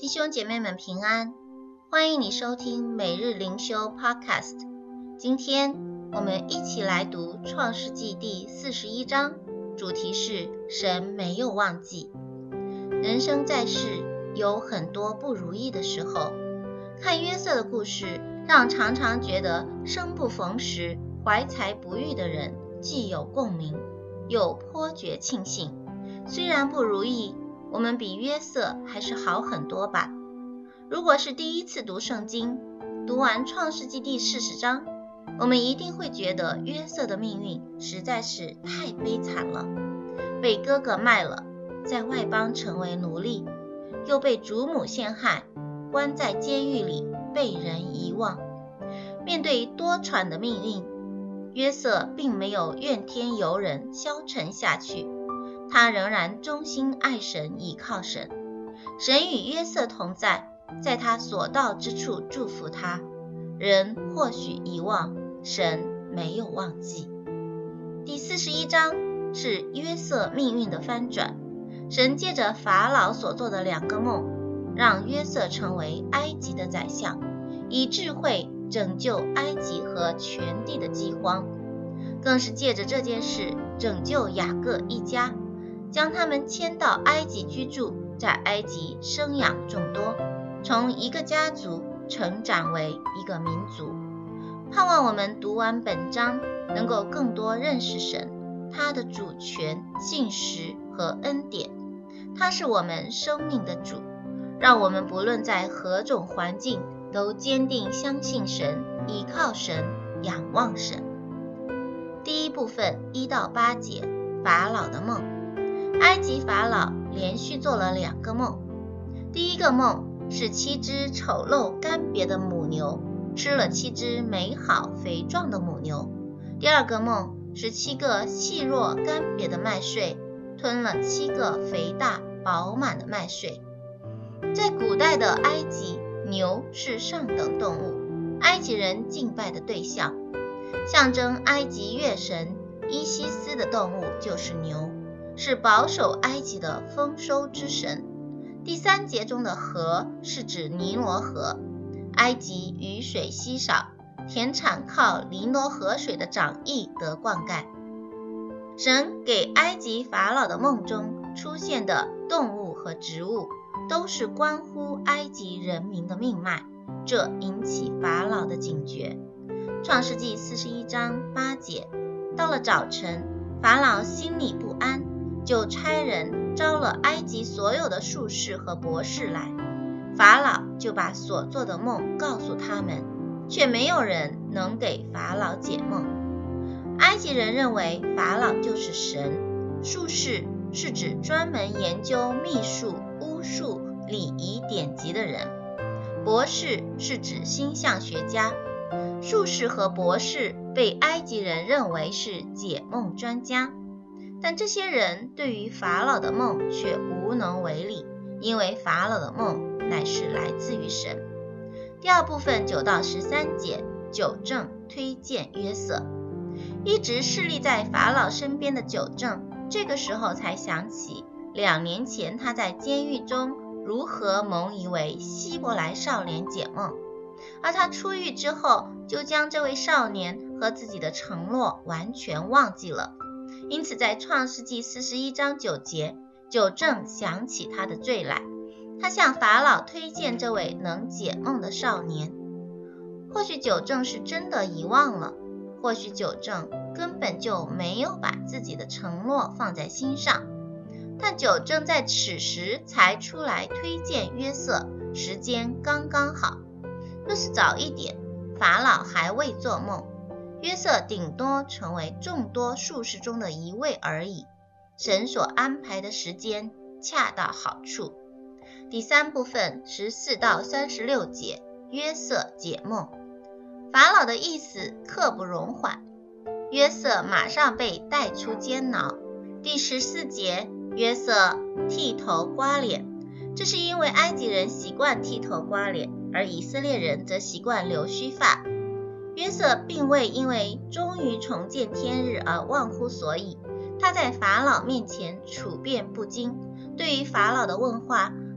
兄姐妹们平安，欢迎你收听每日灵修 Podcast。 今天我们一起来读创世纪第41章，主题是神没有忘记。人生在世有很多不如意的时候，看约瑟的故事，让常常觉得生不逢时、怀才不遇的人既有共鸣，又颇觉庆幸。虽然不如意，我们比约瑟还是好很多吧。如果是第一次读圣经，读完创世纪第40章，我们一定会觉得约瑟的命运实在是太悲惨了。被哥哥卖了，在外邦成为奴隶，又被主母陷害，关在监狱里被人遗忘。面对多舛的命运，约瑟并没有怨天尤人消沉下去，他仍然忠心爱神，倚靠神。神与约瑟同在，在他所到之处祝福他。人或许遗忘，神没有忘记。第41章是约瑟命运的翻转。神借着法老所做的2个梦，让约瑟成为埃及的宰相，以智慧拯救埃及和全地的饥荒，更是借着这件事拯救雅各一家，将他们迁到埃及居住，在埃及生养众多，从一个家族成长为一个民族。盼望我们读完本章，能够更多认识神，他的主权、信实和恩典。他是我们生命的主，让我们不论在何种环境，都坚定相信神，依靠神，仰望神。第一部分1到8节，法老的梦。埃及法老连续做了2个梦。第一个梦是7只丑陋干瘪的母牛吃了7只美好肥壮的母牛。第二个梦是7个细弱干瘪的麦穗吞了7个肥大饱满的麦穗。在古代的埃及，牛是上等动物，埃及人敬拜的对象，象征埃及月神伊西斯的动物就是牛，是保守埃及的丰收之神。第3节中的河是指尼罗河，埃及雨水稀少，田产靠尼罗河水的涨溢得灌溉。神给埃及法老的梦中出现的动物和植物，都是关乎埃及人民的命脉，这引起法老的警觉。创世纪41章8节，到了早晨，法老心里不安，就差人招了埃及所有的术士和博士来，法老就把所做的梦告诉他们，却没有人能给法老解梦。埃及人认为法老就是神，术士是指专门研究秘术、巫术、礼仪典籍的人，博士是指星象学家。术士和博士被埃及人认为是解梦专家，但这些人对于法老的梦却无能为力，因为法老的梦乃是来自于神。第二部分9到13节，九正推荐约瑟。一直侍立在法老身边的九正，这个时候才想起2年前他在监狱中如何蒙一位希伯来少年解梦，而他出狱之后就将这位少年和自己的承诺完全忘记了。因此在创世纪41章9节，九正想起他的罪来，他向法老推荐这位能解梦的少年。或许九正是真的遗忘了，或许九正根本就没有把自己的承诺放在心上，但九正在此时才出来推荐约瑟，时间刚刚好。若是早一点，法老还未做梦，约瑟顶多成为众多术士中的一位而已。神所安排的时间恰到好处。第3部分14到36节，约瑟解梦。法老的意思刻不容缓，约瑟马上被带出监牢。第14节，约瑟剃头刮脸，这是因为埃及人习惯剃头刮脸，而以色列人则习惯留须发。约瑟并未因为终于重见天日而忘乎所以，他在法老面前处变不惊，对于法老的问话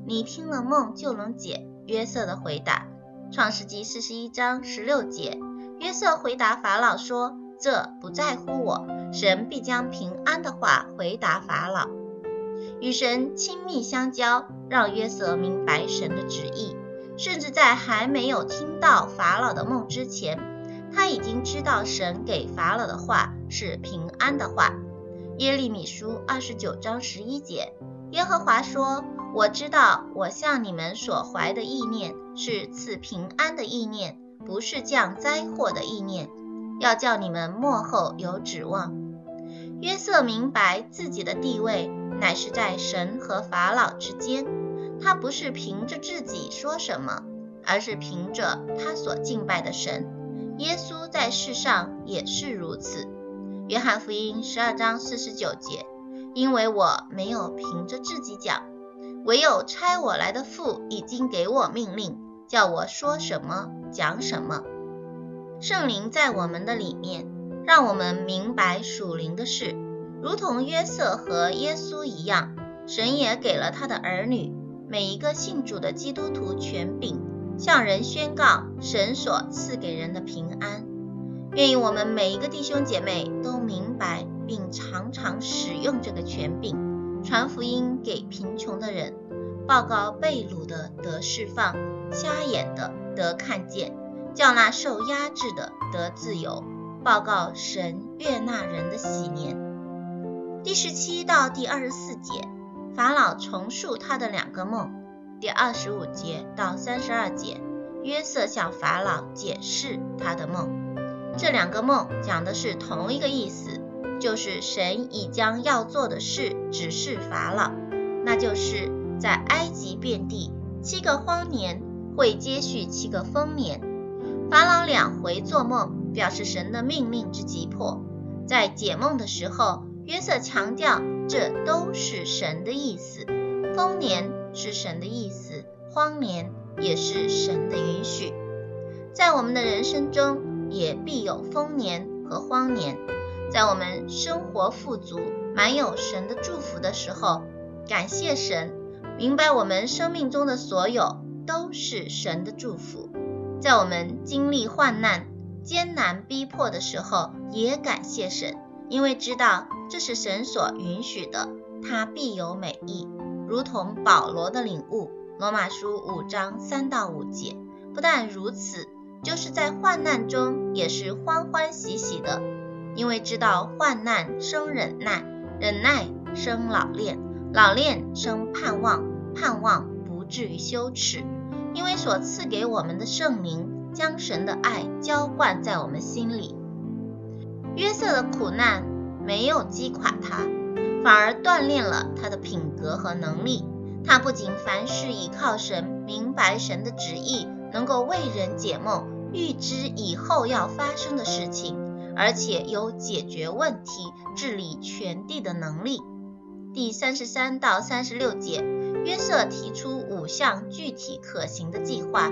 你听了梦就能解？约瑟的回答。创世纪41章16节，约瑟回答法老说，这不在乎我，神必将平安的话回答法老。与神亲密相交，让约瑟明白神的旨意，甚至在还没有听到法老的梦之前，他已经知道神给法老的话是平安的话。耶利米书29章11节，耶和华说，我知道我向你们所怀的意念是赐平安的意念，不是降灾祸的意念，要叫你们末后有指望。约瑟明白自己的地位乃是在神和法老之间，他不是凭着自己说什么，而是凭着他所敬拜的神。耶稣在世上也是如此。约翰福音12章49节，因为我没有凭着自己讲，唯有差我来的父已经给我命令，叫我说什么讲什么。圣灵在我们的里面，让我们明白属灵的事，如同约瑟和耶稣一样，神也给了他的儿女，每一个信主的基督徒权柄，向人宣告神所赐给人的平安。愿意我们每一个弟兄姐妹都明白并常常使用这个权柄，传福音给贫穷的人，报告被掳的得释放，瞎眼的得看见，叫那受压制的得自由，报告神悦纳人的喜年。第17到第24节，法老重述他的2个梦。第25节到32节，约瑟向法老解释他的梦。这2个梦讲的是同一个意思，就是神已将要做的事指示法老，那就是在埃及遍地7个荒年会接续7个丰年。法老2回做梦，表示神的命令之急迫。在解梦的时候，约瑟强调这都是神的意思，丰年是神的意思，荒年也是神的允许。在我们的人生中也必有丰年和荒年，在我们生活富足满有神的祝福的时候，感谢神，明白我们生命中的所有都是神的祝福。在我们经历患难艰难逼迫的时候，也感谢神，因为知道这是神所允许的，他必有美意，如同保罗的领悟，罗马书5章3到5节。不但如此，就是在患难中也是欢欢喜喜的，因为知道患难生忍耐，忍耐生老练，老练生盼望，盼望不至于羞耻，因为所赐给我们的圣灵将神的爱浇灌在我们心里。约瑟的苦难没有击垮他，反而锻炼了他的品格和能力。他不仅凡事倚靠神，明白神的旨意，能够为人解梦，预知以后要发生的事情，而且有解决问题、治理全地的能力。第33到36节，约瑟提出5项具体可行的计划：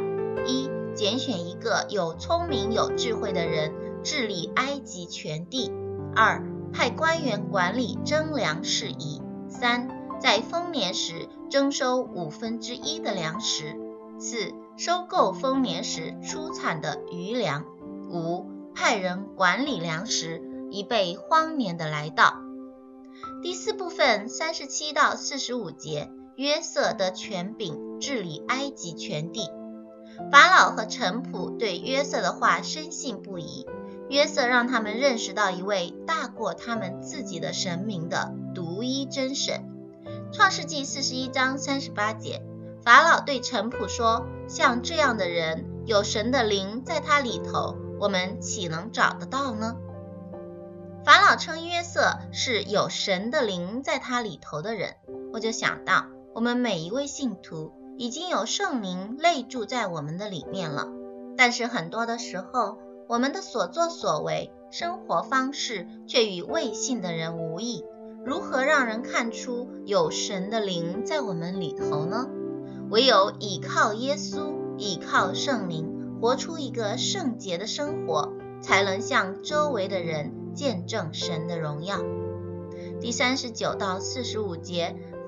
1. 拣选一个有聪明有智慧的人治理埃及全地； 2. 派官员管理征粮事宜； 3. 在丰年时征收1/5的粮食； 4. 收购丰年时出产的余粮； 5. 派人管理粮食，以备荒年的来到。第4部分37到45节，约瑟的权柄治理埃及全地。法老和臣仆对约瑟的话深信不疑，约瑟让他们认识到一位大过他们自己的神明的独一真神。创世纪41章38节，法老对臣仆说，像这样的人，有神的灵在他里头，我们岂能找得到呢？法老称约瑟是有神的灵在他里头的人，我就想到我们每一位信徒已经有圣灵内住在我们的里面了，但是很多的时候，我们的所作所为、生活方式却与未信的人无异。如何让人看出有神的灵在我们里头呢？唯有倚靠耶稣，倚靠圣灵，活出一个圣洁的生活，才能向周围的人见证神的荣耀。第39到45节，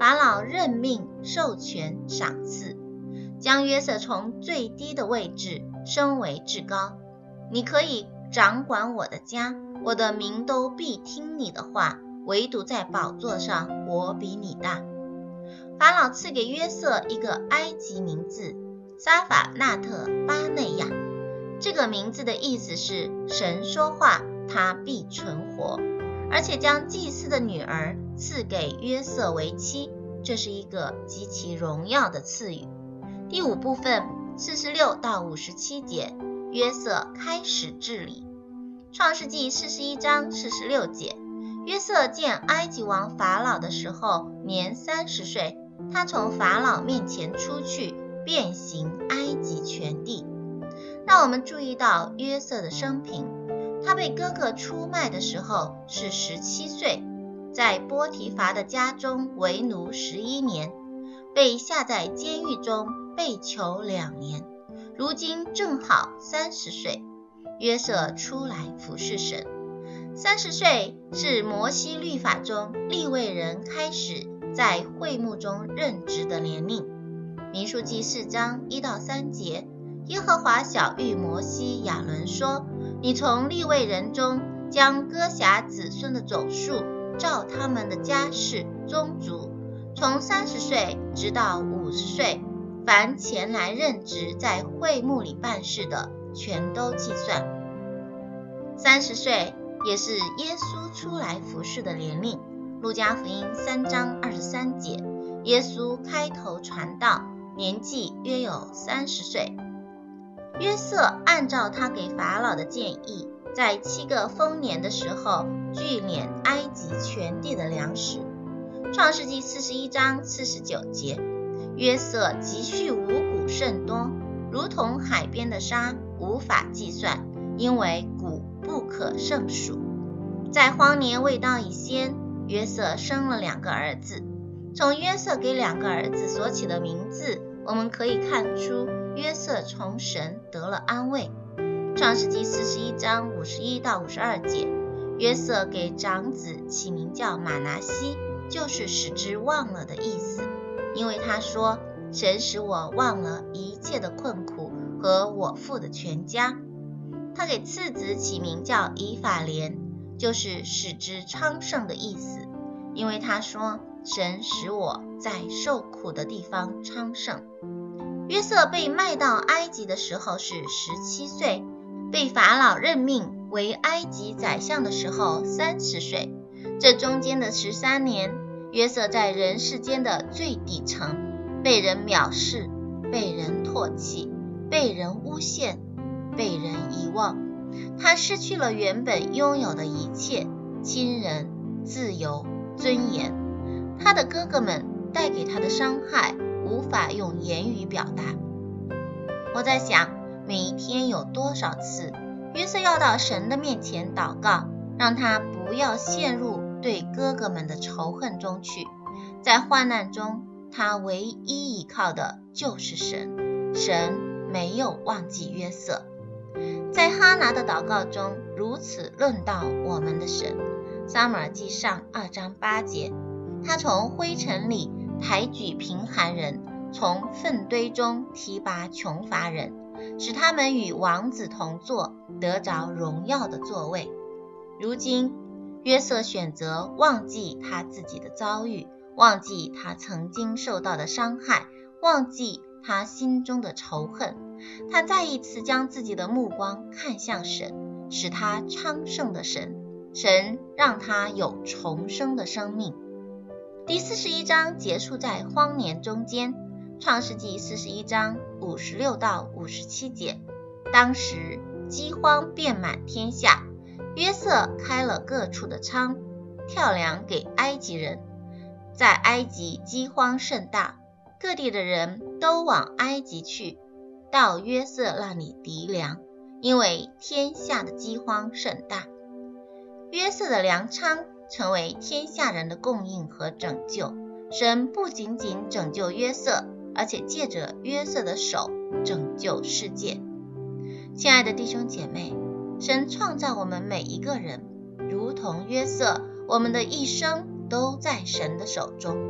法老任命、授权、赏赐，将约瑟从最低的位置升为至高。你可以掌管我的家，我的民都必听你的话，唯独在宝座上我比你大。法老赐给约瑟一个埃及名字撒法纳特巴内亚，这个名字的意思是神说话，他必存活，而且将祭司的女儿赐给约瑟为妻，这是一个极其荣耀的赐予。第五部分46到57节，约瑟开始治理。创世纪41章46节，约瑟见埃及王法老的时候年30岁，他从法老面前出去，遍行埃及全地。让我们注意到约瑟的生平，他被哥哥出卖的时候是17岁，在波提乏的家中为奴11年，被下在监狱中被囚2年，如今正好30岁。约瑟出来服侍神。30岁是摩西律法中利未人开始在会幕中任职的年龄。民数记4章1到3节，耶和华晓谕摩西亚伦说，你从利未人中将哥辖子孙的总数照他们的家世宗族，从30岁直到50岁，凡前来任职在会幕里办事的全都计算。30岁也是耶稣出来服侍的年龄。路加福音3章23节，耶稣开头传道，年纪约有30岁。约瑟按照他给法老的建议，在7个丰年的时候聚敛埃及全地的粮食。创世纪41章49节，约瑟积蓄五谷甚多，如同海边的沙，无法计算，因为谷不可胜数。在荒年未到以先，约瑟生了2个儿子。从约瑟给2个儿子所起的名字，我们可以看出约瑟从神得了安慰。创世纪41章51到52节，约瑟给长子起名叫马拿西，就是使之忘了的意思，因为他说，神使我忘了一切的困苦和我父的全家。他给次子起名叫以法莲，就是使之昌盛的意思，因为他说，神使我在受苦的地方昌盛。约瑟被卖到埃及的时候是17岁，被法老任命为埃及宰相的时候30岁。这中间的13年，约瑟在人世间的最底层，被人藐视，被人唾弃，被人诬陷，被人遗忘。他失去了原本拥有的一切，亲人、自由、尊严。他的哥哥们带给他的伤害无法用言语表达。我在想，每一天有多少次约瑟要到神的面前祷告，让他不要陷入对哥哥们的仇恨中去。在患难中，他唯一依靠的就是神，神没有忘记约瑟。在哈拿的祷告中如此论到我们的神。撒母耳记上2章8节，他从灰尘里抬举贫寒人，从粪堆中提拔穷乏人，使他们与王子同坐，得着荣耀的座位。如今约瑟选择忘记他自己的遭遇，忘记他曾经受到的伤害，忘记他心中的仇恨。他再一次将自己的目光看向神，使他昌盛的神，神让他有重生的生命。第41章结束在荒年中间。创世纪41章56到57节，当时饥荒遍满天下，约瑟开了各处的仓，跳粮给埃及人。在埃及饥荒甚大，各地的人都往埃及去，到约瑟那里籴粮，因为天下的饥荒甚大。约瑟的粮仓成为天下人的供应和拯救。神不仅仅拯救约瑟，而且借着约瑟的手拯救世界。亲爱的弟兄姐妹，神创造我们每一个人，如同约瑟，我们的一生都在神的手中。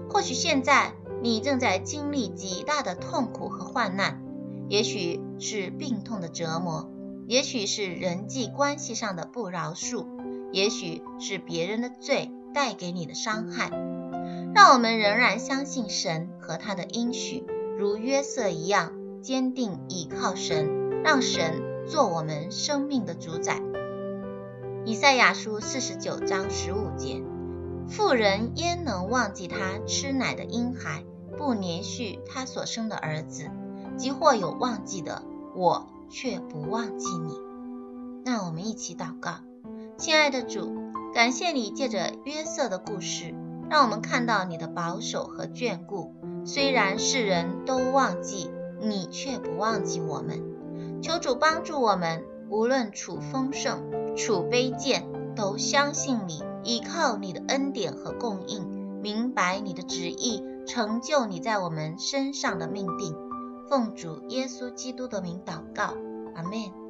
或许现在你正在经历极大的痛苦和患难，也许是病痛的折磨，也许是人际关系上的不饶恕，也许是别人的罪带给你的伤害。让我们仍然相信神和他的应许，如约瑟一样坚定倚靠神，让神做我们生命的主宰。以赛亚书49章15节，妇人焉能忘记她吃奶的婴孩，不连续他所生的儿子？即或有忘记的，我却不忘记你。那我们一起祷告。亲爱的主，感谢你借着约瑟的故事，让我们看到你的保守和眷顾。虽然世人都忘记，你却不忘记我们。求主帮助我们，无论处丰盛处卑贱，都相信你，依靠你的恩典和供应，明白你的旨意，成就你在我们身上的命定。奉主耶稣基督的名祷告，阿们。